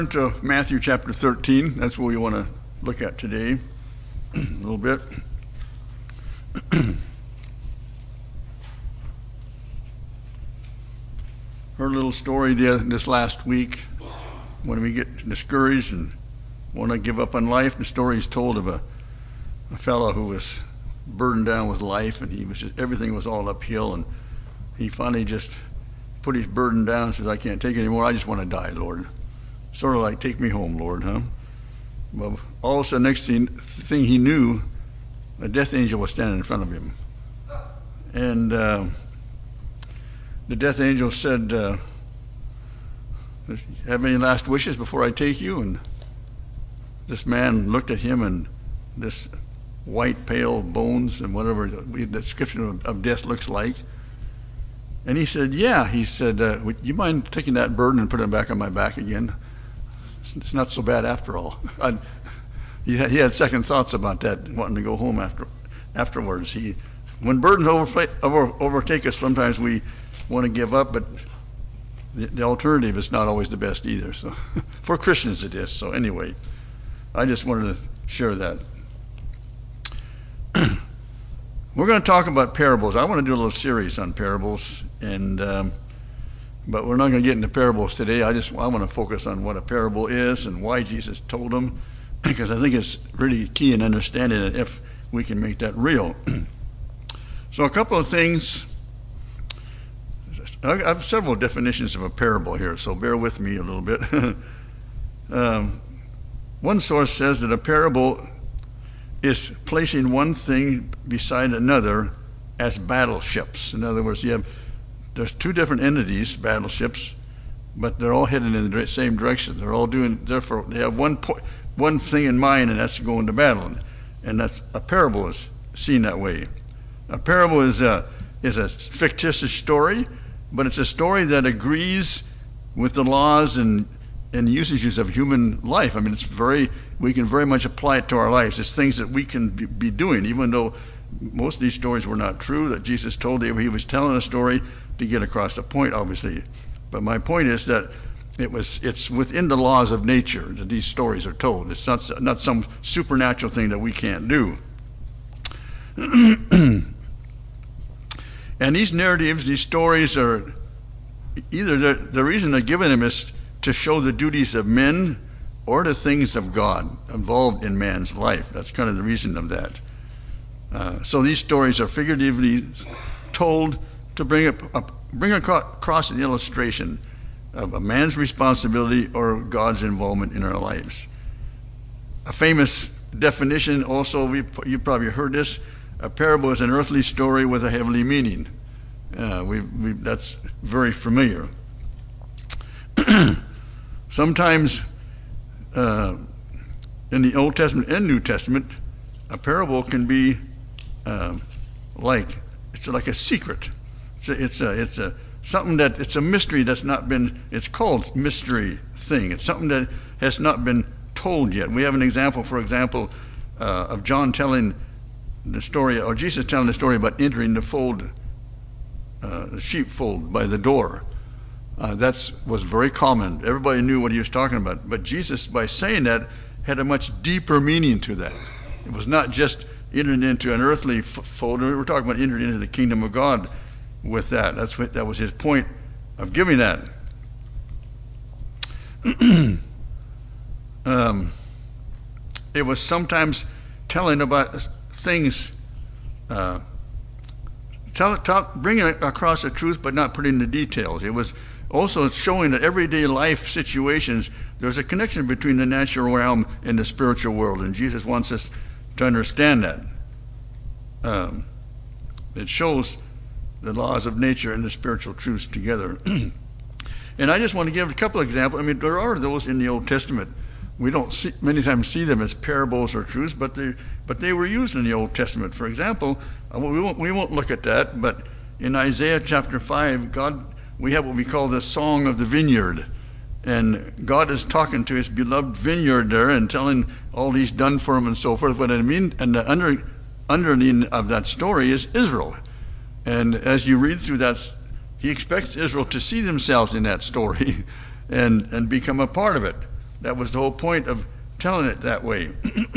To Matthew chapter 13. That's what we want to look at today a little bit. Heard a little story this last week when we get discouraged and want to give up on life. The story is told of a fellow who was burdened down with life, and everything was all uphill, and he finally just put his burden down and says, "I can't take it anymore. I just want to die, Lord." Sort of like, "Take me home, Lord," huh? Well, all of a sudden, next thing he knew, a death angel was standing in front of him. And the death angel said, "Have any last wishes before I take you?" And this man looked at him, and this white, pale bones and whatever the description of death looks like. And he said, "Yeah." He said, "Would you mind taking that burden and putting it back on my back again? It's not so bad after all." He had second thoughts about that, wanting to go home afterwards. When burdens overtake us, sometimes we want to give up, but the alternative is not always the best either. So, for Christians it is. So anyway, I just wanted to share that. We're going to talk about parables. I want to do a little series on parables, but we're not going to get into parables today. I want to focus on what a parable is and why Jesus told them, because I think it's really key in understanding it if we can make that real. So a couple of things. I have several definitions of a parable here, so bear with me a little bit. One source says that a parable is placing one thing beside another as battleships. In other words, there's two different entities, battleships, but they're all headed in the same direction. Therefore, they have one thing in mind, and that's going to battle. And that's a parable is seen that way. A parable is a fictitious story, but it's a story that agrees with the laws and usages of human life. I mean, we can very much apply it to our lives. It's things that we can be doing, even though most of these stories were not true, that Jesus told. He was telling a story to get across a point, obviously. But my point is that it's within the laws of nature that these stories are told. It's not some supernatural thing that we can't do. And these narratives, these stories are either the reason they're given them is to show the duties of men or the things of God involved in man's life. That's kind of the reason of that. So these stories are figuratively told to bring across an illustration of a man's responsibility or God's involvement in our lives. A famous definition also, you probably heard this, a parable is an earthly story with a heavenly meaning. That's very familiar. Sometimes in the Old Testament and New Testament, a parable can be like a secret. It's something that it's a mystery that's not been. It's called mystery thing. It's something that has not been told yet. We have an example, for example, of John telling the story, or Jesus telling the story about entering the fold, the sheepfold by the door. That was very common. Everybody knew what he was talking about. But Jesus, by saying that, had a much deeper meaning to that. It was not just entering into an earthly fold. We were talking about entering into the kingdom of God with that. That was his point of giving that. It was sometimes telling about things, bringing across the truth but not putting the details. It was also showing that everyday life situations, there's a connection between the natural realm and the spiritual world, and Jesus wants us to understand that. It shows the laws of nature and the spiritual truths together. And I just want to give a couple of examples. I mean, there are those in the Old Testament. We don't many times see them as parables or truths, but they were used in the Old Testament. For example, we won't look at that, but in Isaiah chapter 5, we have what we call the Song of the Vineyard. And God is talking to his beloved vineyard there and telling all he's done for him and so forth. What I mean, and the underneath of that story is Israel. And as you read through that, he expects Israel to see themselves in that story and become a part of it. That was the whole point of telling it that way.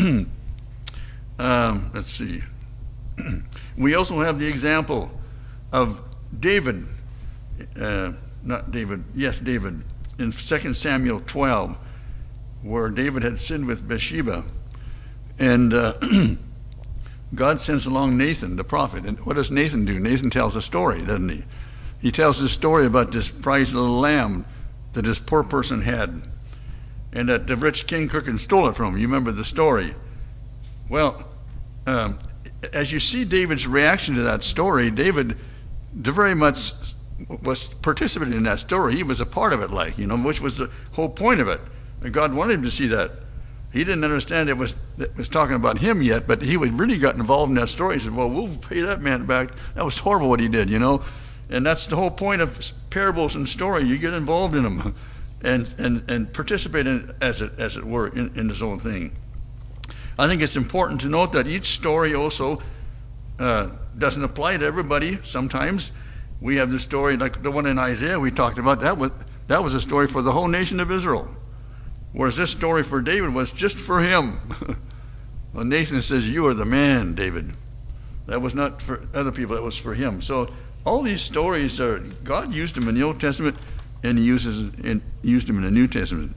Let's see. We also have the example of David, David, in 2 Samuel 12, where David had sinned with Bathsheba. And God sends along Nathan, the prophet. And what does Nathan do? Nathan tells a story, doesn't he? He tells a story about this prized little lamb that this poor person had, and that the rich king took and stole it from him. You remember the story. Well, as you see David's reaction to that story, David very much was participating in that story. He was a part of it, which was the whole point of it. And God wanted him to see that. He didn't understand it was talking about him yet, but he really got involved in that story. He said, well, we'll pay that man back. That was horrible what he did, And that's the whole point of parables and story. You get involved in them and participate in it, as it were, in this whole thing. I think it's important to note that each story also doesn't apply to everybody. Sometimes we have the story, like the one in Isaiah we talked about. That was a story for the whole nation of Israel. Whereas this story for David was just for him. Well, Nathan says, you are the man, David. That was not for other people, that was for him. So all these stories, God used them in the Old Testament, and he used them in the New Testament.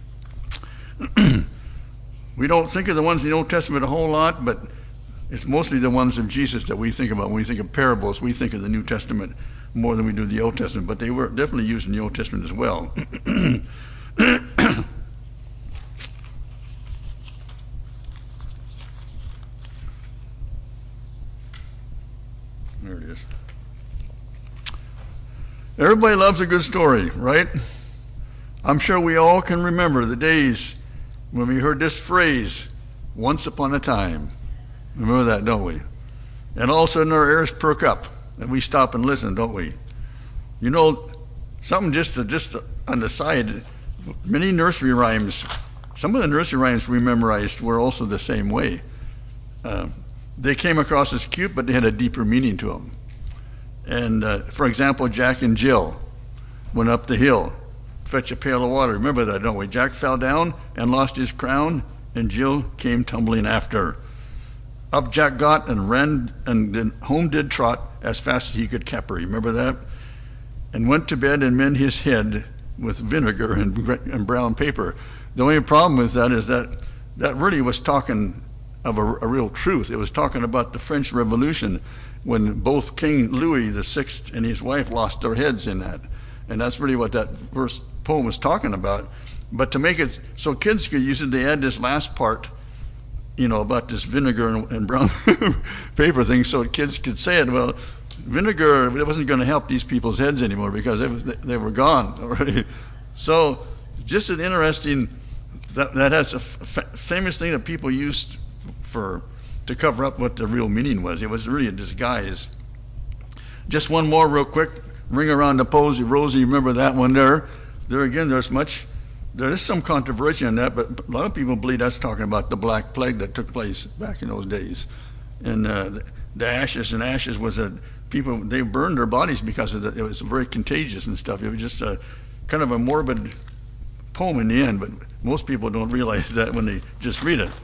We don't think of the ones in the Old Testament a whole lot, but it's mostly the ones of Jesus that we think about. When we think of parables, we think of the New Testament more than we do the Old Testament, but they were definitely used in the Old Testament as well. There it is. Everybody loves a good story, right? I'm sure we all can remember the days when we heard this phrase, once upon a time. Remember that, don't we? And all of a sudden our ears perk up and we stop and listen, don't we? Something just on the side, many nursery rhymes, some of the nursery rhymes we memorized were also the same way. They came across as cute, but they had a deeper meaning to them. And for example, Jack and Jill went up the hill, fetch a pail of water. Remember that, don't we? Jack fell down and lost his crown, and Jill came tumbling after. Up Jack got and ran, and then home did trot as fast as he could caper. Remember that? And went to bed and mend his head with vinegar and brown paper. The only problem with that is that really was talking of a real truth. It was talking about the French Revolution, when both King Louis VI and his wife lost their heads in that. And that's really what that poem was talking about. But to make it so kids could use it, they add this last part, about this vinegar and brown paper thing, so kids could say it. Well, vinegar, it wasn't going to help these people's heads anymore because they were gone already. So just an interesting, that's a famous thing that people used to cover up what the real meaning was. It was really a disguise. Just one more real quick. Ring around the posy, Rosie, remember that one there? There again, there is some controversy on that, but a lot of people believe that's talking about the Black Plague that took place back in those days. And the ashes was people, they burned their bodies because of it was very contagious and stuff. It was just a kind of a morbid poem in the end, but most people don't realize that when they just read it.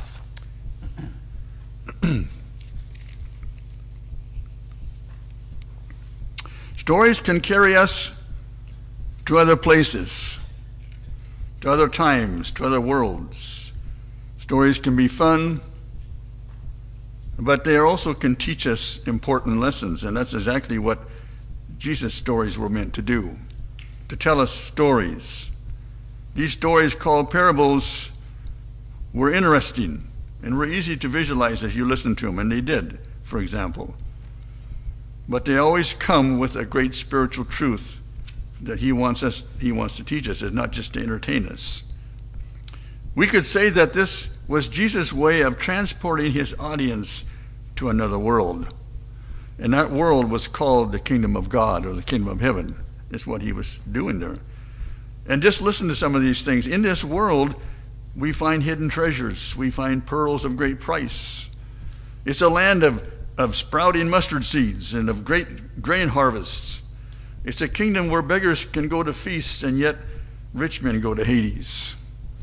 Stories can carry us to other places, to other times, to other worlds. Stories can be fun, but they also can teach us important lessons, and that's exactly what Jesus' stories were meant to do, to tell us stories. These stories called parables were interesting and were easy to visualize as you listened to them, and they did, for example. But they always come with a great spiritual truth that he wants to teach us. It's not just to entertain us. We could say that this was Jesus' way of transporting his audience to another world. And that world was called the kingdom of God, or the kingdom of heaven. That's what he was doing there. And just listen to some of these things. In this world, we find hidden treasures. We find pearls of great price. It's a land of sprouting mustard seeds and of great grain harvests. It's a kingdom where beggars can go to feasts and yet rich men go to Hades.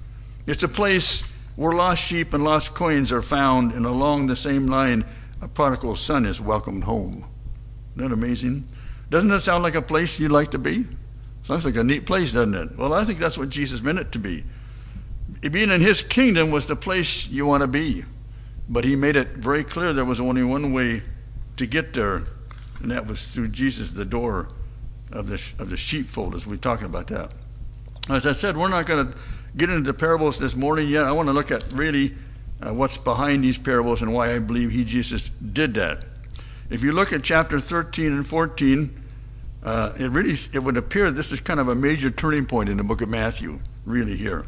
It's a place where lost sheep and lost coins are found, and along the same line, a prodigal son is welcomed home. Isn't that amazing? Doesn't that sound like a place you'd like to be? Sounds like a neat place, doesn't it? Well, I think that's what Jesus meant it to be. Being in his kingdom was the place you want to be. But he made it very clear there was only one way to get there, and that was through Jesus, the door of the sheepfold, as we're talking about that. As I said, we're not going to get into the parables this morning yet. I want to look at really what's behind these parables and why I believe Jesus did that. If you look at chapter 13 and 14, it would appear this is kind of a major turning point in the book of Matthew, really here.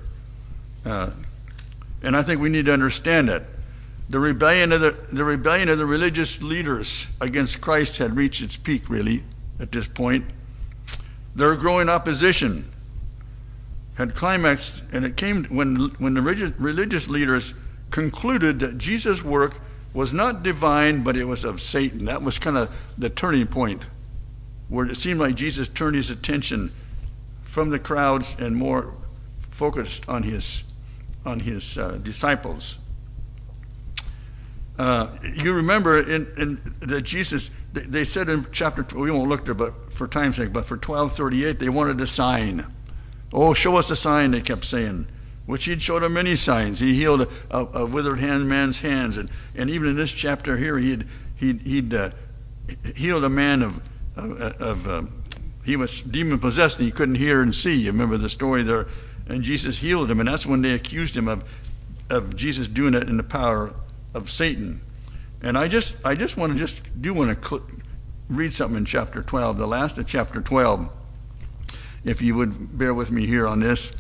And I think we need to understand that. The rebellion of the religious leaders against Christ had reached its peak, really, at this point. Their growing opposition had climaxed, and it came when the religious leaders concluded that Jesus' work was not divine, but it was of Satan. That was kind of the turning point, where it seemed like Jesus turned his attention from the crowds and more focused on his disciples. You remember in that Jesus, they said in chapter, we won't look there, but for time's sake, but for 12:38, they wanted a sign. Oh, show us a sign, they kept saying, which he'd showed them many signs. He healed a withered man's hands, and even in this chapter here, he'd healed a man he was demon possessed and he couldn't hear and see. You remember the story there, and Jesus healed him, and that's when they accused him of Jesus doing it in the power of Satan. And I want to read something in chapter 12, the last of chapter 12. If you would bear with me here on this.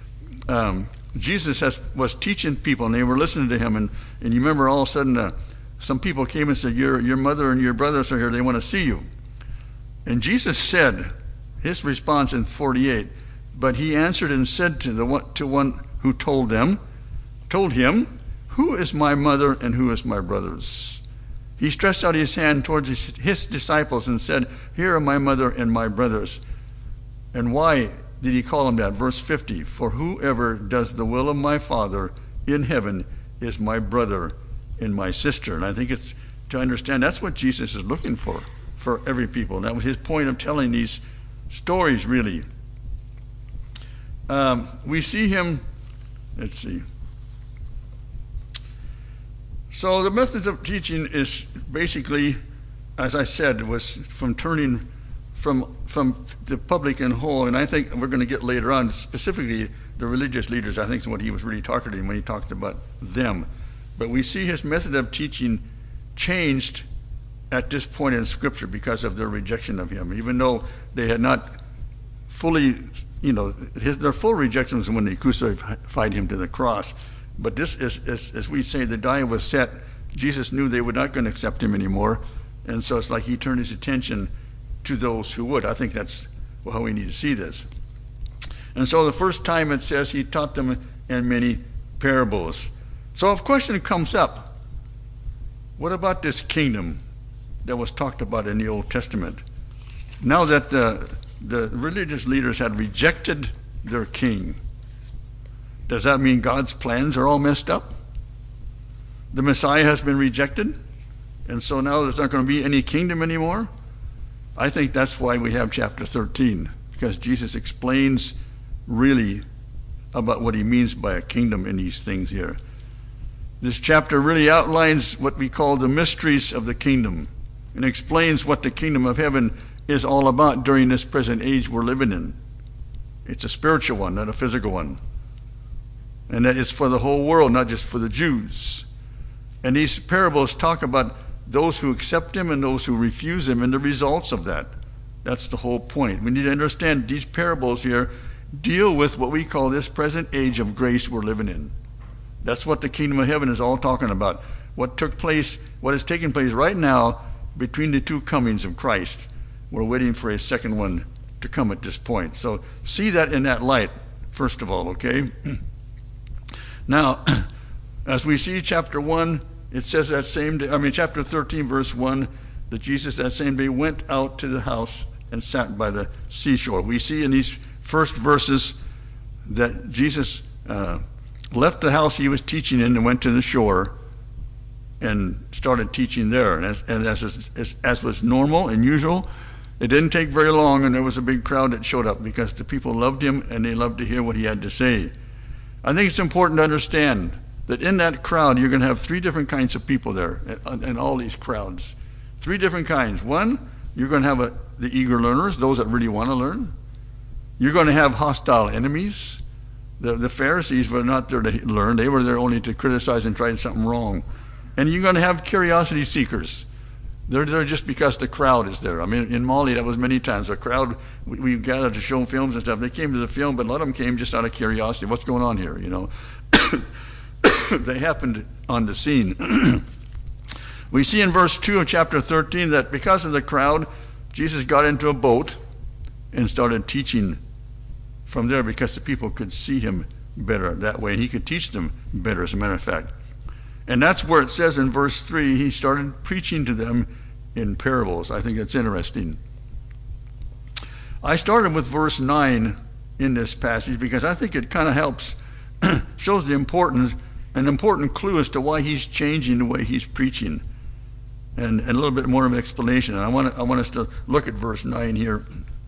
Jesus was teaching people, and they were listening to him, and you remember all of a sudden some people came and said, your mother and your brothers are here, they want to see you. And Jesus said, his response in 48, but he answered and said to one who told him, who is my mother and who is my brothers? He stretched out his hand towards his disciples and said, here are my mother and my brothers. And why did he call them that? Verse 50, for whoever does the will of my Father in heaven is my brother and my sister. And I think it's to understand that's what Jesus is looking for every people. And that was his point of telling these stories, really. We see him, let's see. So the methods of teaching is basically, as I said, was from turning from the public in whole, and I think we're going to get later on, specifically the religious leaders, I think is what he was really talking to when he talked about them. But we see his method of teaching changed at this point in Scripture because of their rejection of him, even though they had not fully, their full rejection was when they crucified him to the cross. But this is, as we say, the die was set. Jesus knew they were not going to accept him anymore, and so it's like he turned his attention to those who would. I think that's how we need to see this. And so the first time it says he taught them in many parables. So a question comes up. What about this kingdom that was talked about in the Old Testament? Now that the religious leaders had rejected their king, does that mean God's plans are all messed up? The Messiah has been rejected, and so now there's not going to be any kingdom anymore? I think that's why we have chapter 13, because Jesus explains really about what he means by a kingdom in these things here. This chapter really outlines what we call the mysteries of the kingdom and explains what the kingdom of heaven is all about during this present age we're living in. It's a spiritual one, not a physical one. And that is for the whole world, not just for the Jews. And these parables talk about those who accept him and those who refuse him and the results of that. That's the whole point. We need to understand these parables here deal with what we call this present age of grace we're living in. That's what the kingdom of heaven is all talking about. What is taking place right now between the two comings of Christ. We're waiting for a second one to come at this point. So see that in that light, first of all, okay? Now, as we see chapter 1, it says that same day, chapter 13, verse 1, that Jesus that same day went out to the house and sat by the seashore. We see in these first verses that Jesus left the house he was teaching in and went to the shore and started teaching there. And as was normal and usual, it didn't take very long, and there was a big crowd that showed up because the people loved him and they loved to hear what he had to say. I think it's important to understand that in that crowd, you're going to have three different kinds of people there in all these crowds. Three different kinds. One, you're going to have the eager learners, those that really want to learn. You're going to have hostile enemies. The Pharisees were not there to learn. They were there only to criticize and try something wrong. And you're going to have curiosity seekers. They're there just because the crowd is there. I mean, in Mali, that was many times. A crowd, we gathered to show films and stuff. They came to the film, but a lot of them came just out of curiosity. What's going on here, you know? They happened on the scene. We see in verse 2 of chapter 13 that because of the crowd, Jesus got into a boat and started teaching from there because the people could see him better that way. And he could teach them better, as a matter of fact. And that's where it says in verse 3, he started preaching to them in parables. I think that's interesting. I started with verse 9 in this passage because I think it kind of helps, shows the importance, an important clue as to why he's changing the way he's preaching. And a little bit more of an explanation. And I want us to look at verse 9 here.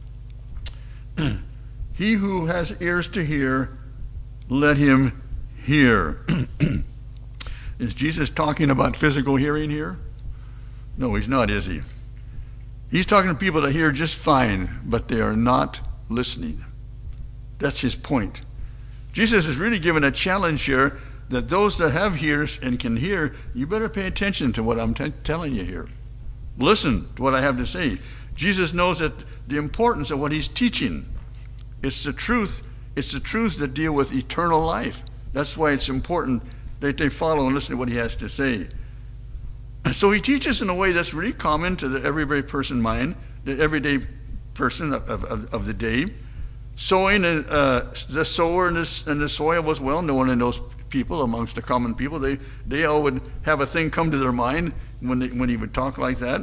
He who has ears to hear, let him hear. Is Jesus talking about physical hearing here? No, he's not, is he? He's talking to people that hear just fine, but they are not listening. That's his point. Jesus is really giving a challenge here that those that have ears and can hear, you better pay attention to what I'm telling you here. Listen to what I have to say. Jesus knows that the importance of what he's teaching. It's the truth. It's the truths that deal with eternal life. That's why it's important that they follow and listen to what he has to say. And so he teaches in a way that's really common to the everyday person mind, the everyday person of the day. Sowing, the sower and the soil was well known in those people, amongst the common people. They all would have a thing come to their mind when he would talk like that.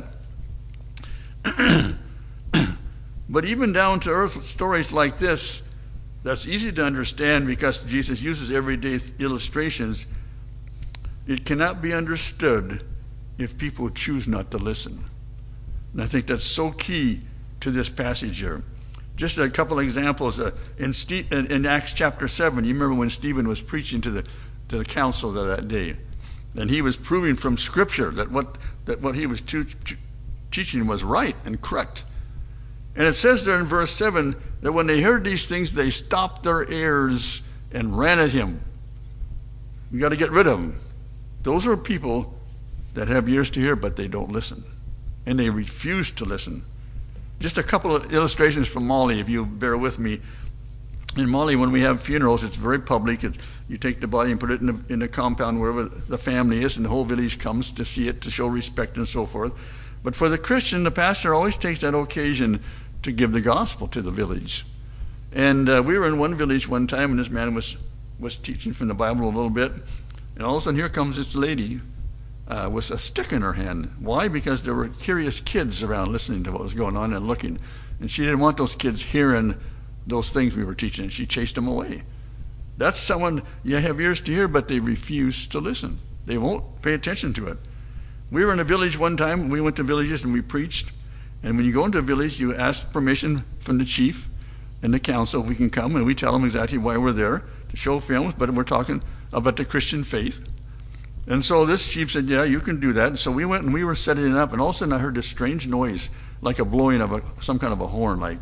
But even down to earth stories like this, that's easy to understand because Jesus uses everyday illustrations. It cannot be understood if people choose not to listen. And I think that's so key to this passage here. Just a couple of examples. In Acts chapter 7, you remember when Stephen was preaching to the council of that day. And he was proving from Scripture that what he was teaching was right and correct. And it says there in verse 7 that when they heard these things, they stopped their ears and ran at him. We got to get rid of them. Those are people that have ears to hear, but they don't listen. And they refuse to listen. Just a couple of illustrations from Mali, if you bear with me. In Mali, when we have funerals, it's very public. You take the body and put it in the compound wherever the family is, and the whole village comes to see it, to show respect and so forth. But for the Christian, the pastor always takes that occasion to give the gospel to the village. And we were in one village one time, and this man was teaching from the Bible a little bit. And all of a sudden, here comes this lady with a stick in her hand. Why? Because there were curious kids around listening to what was going on and looking. And she didn't want those kids hearing those things we were teaching, and she chased them away. That's someone, you have ears to hear, but they refuse to listen. They won't pay attention to it. We were in a village one time. We went to villages and we preached. And when you go into a village, you ask permission from the chief and the council if we can come, and we tell them exactly why we're there, to show films, but we're talking about the Christian faith. And so this chief said, yeah, you can do that. And so we went and we were setting it up, and all of a sudden I heard this strange noise, like a blowing of some kind of a horn, like.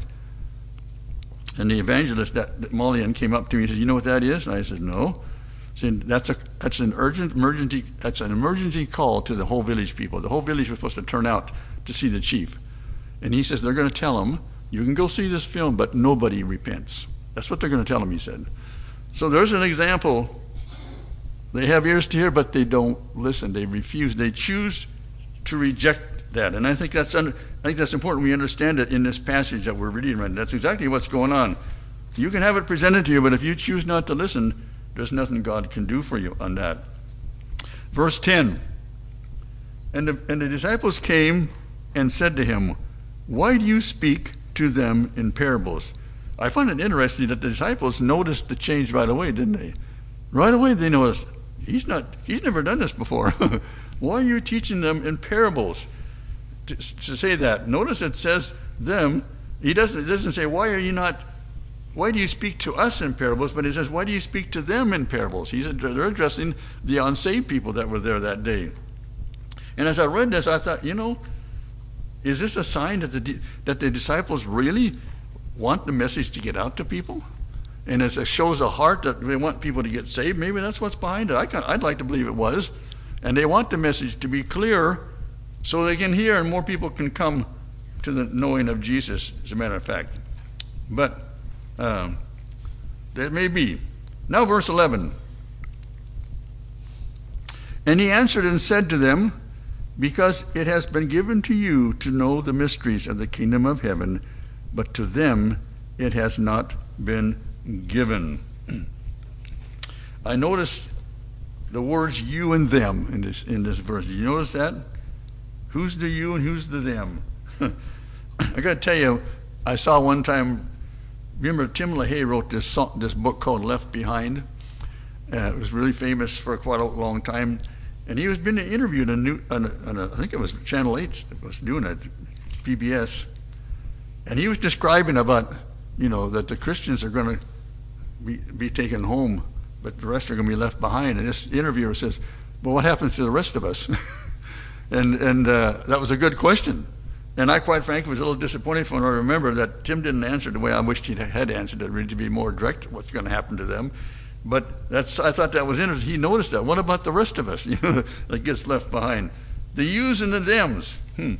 And the evangelist, that Malian, came up to me and said, you know what that is? And I said, no. Saying that's an emergency call to the whole village people. The whole village was supposed to turn out to see the chief. And he says, they're going to tell him, you can go see this film, but nobody repents. That's what they're going to tell him, he said. So there's an example. They have ears to hear, but they don't listen. They refuse. They choose to reject that. And I think that's important we understand it in this passage that we're reading right now. That's exactly what's going on. You can have it presented to you, but if you choose not to listen, there's nothing God can do for you on that. Verse 10, and the disciples came and said to him, why do you speak to them in parables? I find it interesting that the disciples noticed the change right away, didn't they? Right away they notice, he's never done this before. Why are you teaching them in parables? To say that. Notice it says them. It doesn't say, why do you speak to us in parables? But it says, why do you speak to them in parables? They're addressing the unsaved people that were there that day. And as I read this, I thought, is this a sign that the disciples really want the message to get out to people? And as it shows a heart that they want people to get saved, maybe that's what's behind it. I'd like to believe it was. And they want the message to be clear so they can hear and more people can come to the knowing of Jesus, as a matter of fact. But that may be. Now verse 11. And he answered and said to them, because it has been given to you to know the mysteries of the kingdom of heaven, but to them it has not been given. I noticed the words you and them in this verse. Did you notice that? Who's the you and who's the them? I got to tell you, I saw one time, remember Tim LaHaye wrote this book called Left Behind. It was really famous for quite a long time. And he was being interviewed on I think it was Channel 8 that was doing it, PBS. And he was describing about, that the Christians are going to be taken home, but the rest are going to be left behind. And this interviewer says, well, what happens to the rest of us? and that was a good question. And I, quite frankly, was a little disappointed when I remember that Tim didn't answer the way I wished he had answered it, really to be more direct what's going to happen to them. But I thought that was interesting. He noticed that. What about the rest of us, that gets left behind? The yous and the thems.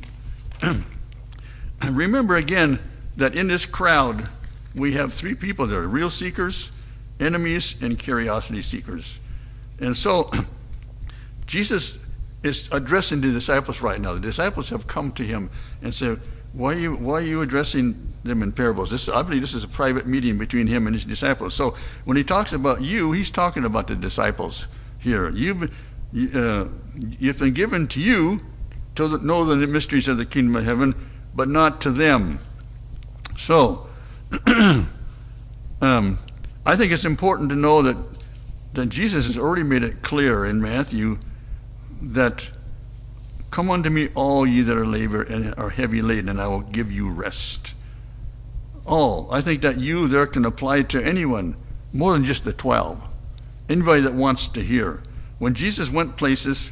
Remember again that in this crowd, we have three people there: real seekers, enemies, and curiosity seekers. And so Jesus is addressing the disciples right now. The disciples have come to him and said, why are you addressing them in parables? I believe this is a private meeting between him and his disciples. So when he talks about you, he's talking about the disciples here. You've been given to you to know the mysteries of the kingdom of heaven, but not to them. So I think it's important to know that Jesus has already made it clear in Matthew that come unto me all ye that are labor and are heavy laden, and I will give you rest. All. I think that you there can apply to anyone, more than just the 12. Anybody that wants to hear. When Jesus went places,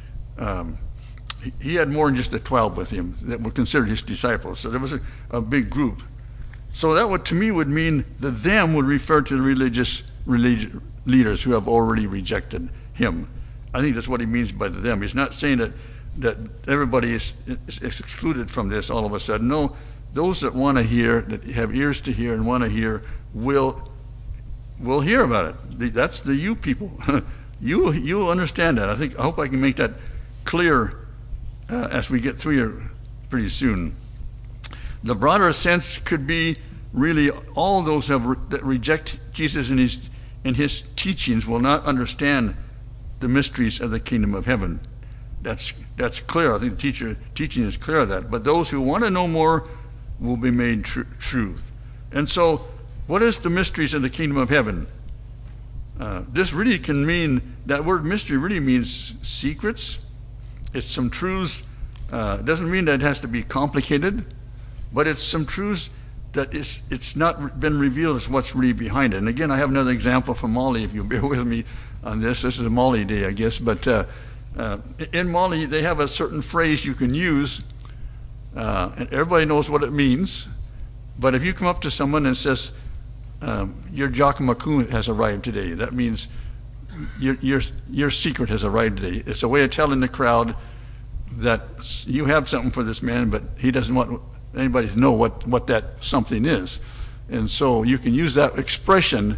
he had more than just the 12 with him that were considered his disciples. So there was a big group. So that to me would mean that them would refer to the religious leaders who have already rejected him. I think that's what he means by the them. He's not saying that everybody is excluded from this all of a sudden. No, those that want to hear, that have ears to hear and want to hear, will hear about it. That's the you people. You'll understand that. I hope I can make that clear as we get through here pretty soon. The broader sense could be really all those that reject Jesus and his teachings will not understand the mysteries of the kingdom of heaven. That's clear. I think the teaching is clear of that. But those who want to know more will be made truth. And so, what is the mysteries of the kingdom of heaven? This really can mean, that word mystery really means secrets. It's some truths. It doesn't mean that it has to be complicated, but it's some truths that it's not been revealed as what's really behind it. And again, I have another example from Mali, if you'll bear with me on this. This is a Mali day, I guess. But in Mali, they have a certain phrase you can use, and everybody knows what it means. But if you come up to someone and says, your Jakamakun has arrived today, that means your secret has arrived today. It's a way of telling the crowd that you have something for this man, but he doesn't want anybody to know what that something is. And so you can use that expression.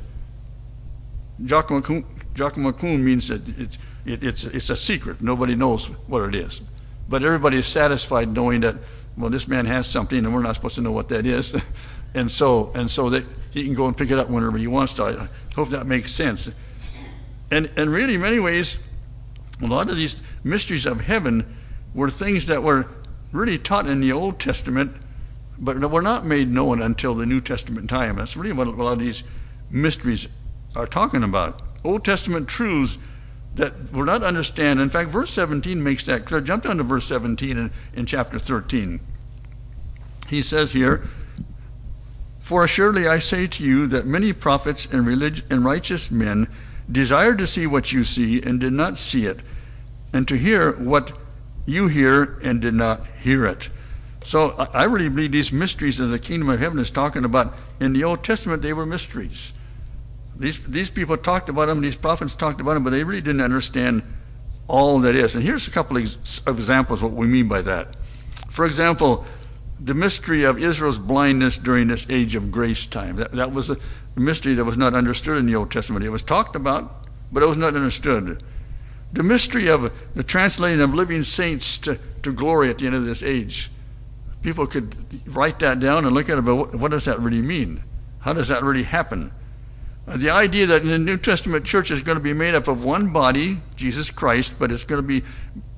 Jakamakun means that it's a secret. Nobody knows what it is. But everybody is satisfied knowing that, well, this man has something and we're not supposed to know what that is. and so that he can go and pick it up whenever he wants to. I hope that makes sense. And really, in many ways, a lot of these mysteries of heaven were things that were really taught in the Old Testament, but were not made known until the New Testament time. That's really what a lot of these mysteries are talking about. Old Testament truths that we're not understand. In fact, verse 17 makes that clear. Jump down to verse 17 in chapter 13. He says here, "For assuredly I say to you that many prophets and righteous men desired to see what you see and did not see it, and to hear what you hear and did not hear it." So I really believe these mysteries of the kingdom of heaven is talking about, in the Old Testament, they were mysteries. These people talked about them, these prophets talked about them, but they really didn't understand all that is. And here's a couple of examples of what we mean by that. For example, the mystery of Israel's blindness during this age of grace time. That was a mystery that was not understood in the Old Testament. It was talked about, but it was not understood. The mystery of the translating of living saints to glory at the end of this age. People could write that down and look at it, but what does that really mean? How does that really happen? The idea that in the New Testament church is going to be made up of one body, Jesus Christ, but it's going to be,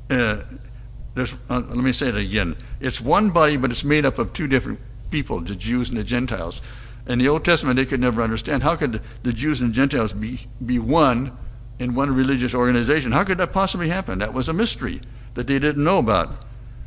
let me say it again. It's one body, but it's made up of two different people, the Jews and the Gentiles. In the Old Testament, they could never understand. How could the Jews and Gentiles be one in one religious organization? How could that possibly happen? That was a mystery that they didn't know about.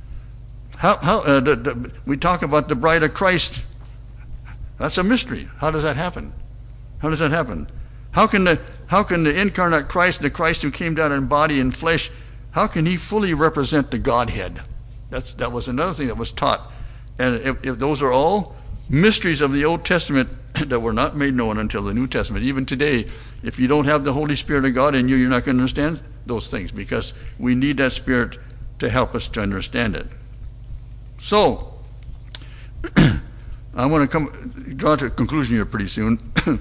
We talk about the bride of Christ. That's a mystery. How does that happen? How does that happen? How can the incarnate Christ, the Christ who came down in body and flesh, how can he fully represent the Godhead? That was another thing that was taught. And if those are all mysteries of the Old Testament that were not made known until the New Testament. Even today, if you don't have the Holy Spirit of God in you, you're not going to understand those things, because we need that Spirit to help us to understand it. So, I want to draw to a conclusion here pretty soon.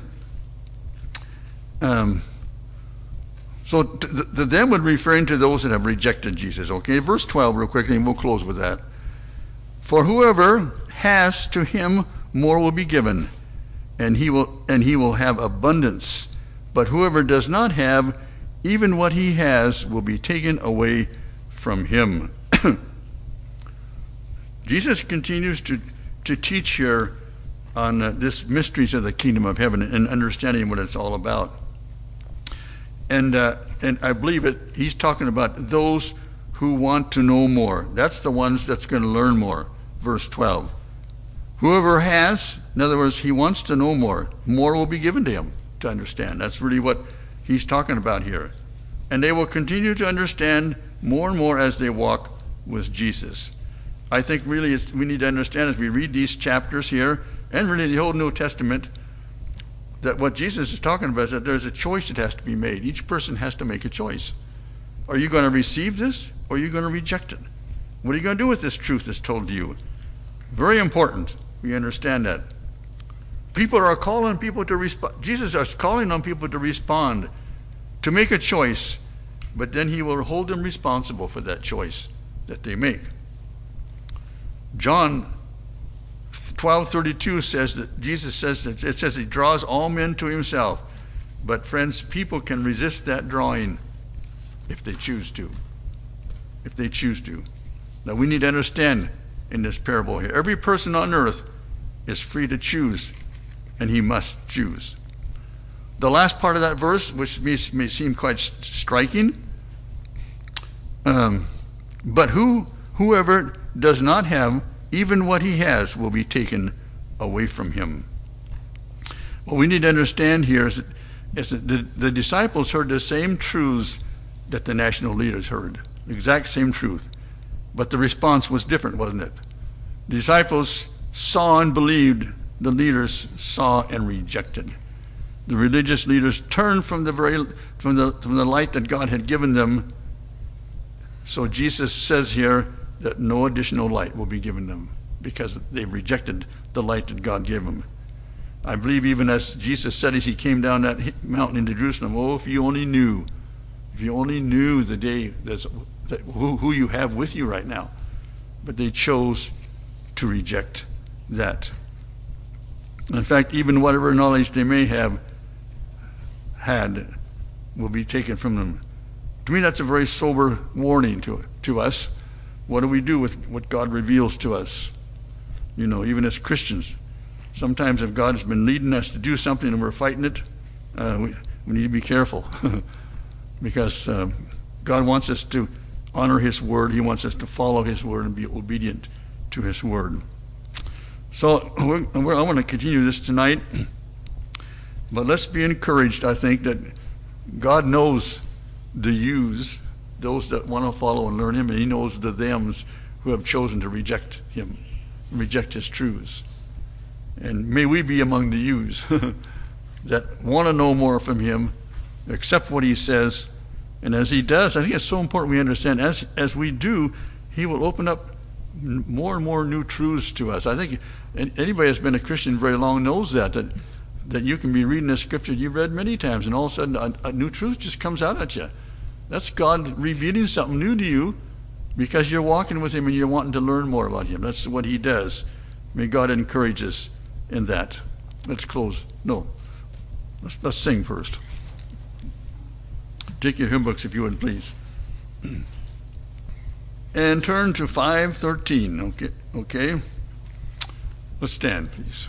So the them would referring to those that have rejected Jesus. Okay, verse 12 real quickly, and we'll close with that. "For whoever has, to him more will be given, and he will have abundance. But whoever does not have, even what he has will be taken away from him." Jesus continues to teach here on this mysteries of the kingdom of heaven and understanding what it's all about. And I believe he's talking about those who want to know more. That's the ones that's going to learn more. Verse 12. Whoever has, in other words, he wants to know more. More will be given to him to understand. That's really what he's talking about here. And they will continue to understand more and more as they walk with Jesus. I think really we need to understand as we read these chapters here, and really the whole New Testament, that what Jesus is talking about is that there's a choice that has to be made. Each person has to make a choice. Are you going to receive this, or are you going to reject it? What are you going to do with this truth that's told to you? Very important we understand that. People are calling people to respond. Jesus is calling on people to respond, to make a choice, but then he will hold them responsible for that choice that they make. John 12:32 says that Jesus says that it says he draws all men to himself. But friends, people can resist that drawing if they choose to. If they choose to. Now we need to understand in this parable here, every person on earth is free to choose, and he must choose. The last part of that verse, which may seem quite striking, but whoever does not have, even what he has will be taken away from him. What we need to understand here is that the disciples heard the same truths that the national leaders heard, the exact same truth. But the response was different, wasn't it? The disciples saw and believed, the leaders saw and rejected. The religious leaders turned from the light that God had given them. So Jesus says here that no additional light will be given them because they rejected the light that God gave them. I believe even as Jesus said as he came down that mountain into Jerusalem, oh, if you only knew the day who you have with you right now. But they chose to reject that. In fact, even whatever knowledge they may have had will be taken from them. To me, that's a very sober warning to us. What do we do with what God reveals to us? You know, even as Christians, sometimes if God has been leading us to do something and we're fighting it, we need to be careful because God wants us to honor his word. He wants us to follow his word and be obedient to his word. So I want to continue this tonight, but let's be encouraged, I think, that God knows the yous, those that want to follow and learn him, and he knows the thems who have chosen to reject him, reject his truths. And may we be among the yous that want to know more from him, accept what he says, and as he does, I think it's so important we understand, as we do, he will open up more and more new truths to us. I think anybody that's been a Christian very long knows that you can be reading a scripture you've read many times, and all of a sudden a new truth just comes out at you. That's God revealing something new to you because you're walking with him and you're wanting to learn more about him. That's what he does. May God encourage us in that. Let's close. No. Let's sing first. Take your hymn books if you would, please. And turn to 513. Okay. Let's stand, please.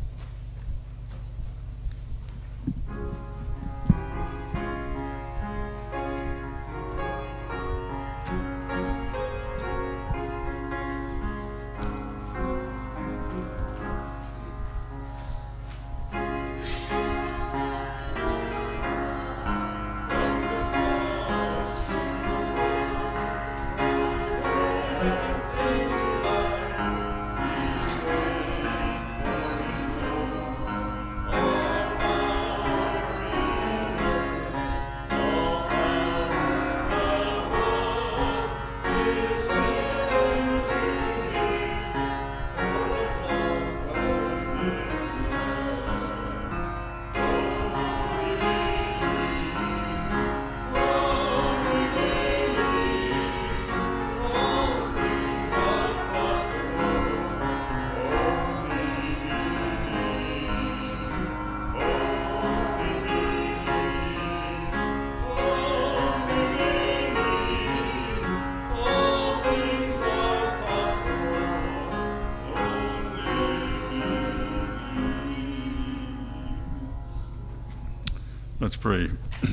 Let's pray.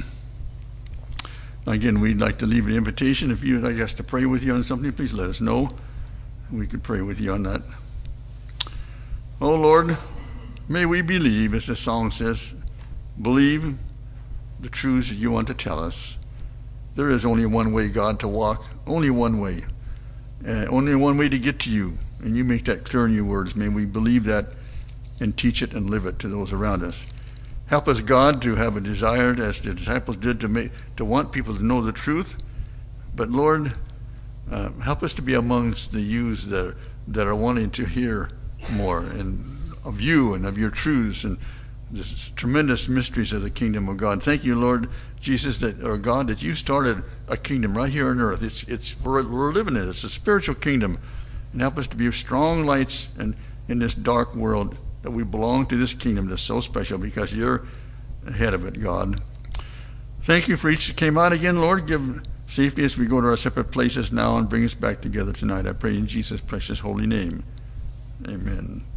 Again, we'd like to leave an invitation. If you'd like us to pray with you on something, please let us know. We could pray with you on that. Oh Lord, may we believe, as the song says, believe the truths that you want to tell us. There is only one way, God, to walk, only one way. Only one way to get to you. And you make that clear in your words. May we believe that and teach it and live it to those around us. Help us, God, to have a desire, as the disciples did, to want people to know the truth. But Lord, help us to be amongst the yous that are wanting to hear more and of you and of your truths and the tremendous mysteries of the kingdom of God. Thank you, Lord Jesus, or God, that you started a kingdom right here on earth. We're living in it. It's a spiritual kingdom. And help us to be strong lights in this dark world, that we belong to this kingdom that's so special because you're ahead of it, God. Thank you for each that came out again, Lord. Give safety as we go to our separate places now and bring us back together tonight. I pray in Jesus' precious holy name. Amen.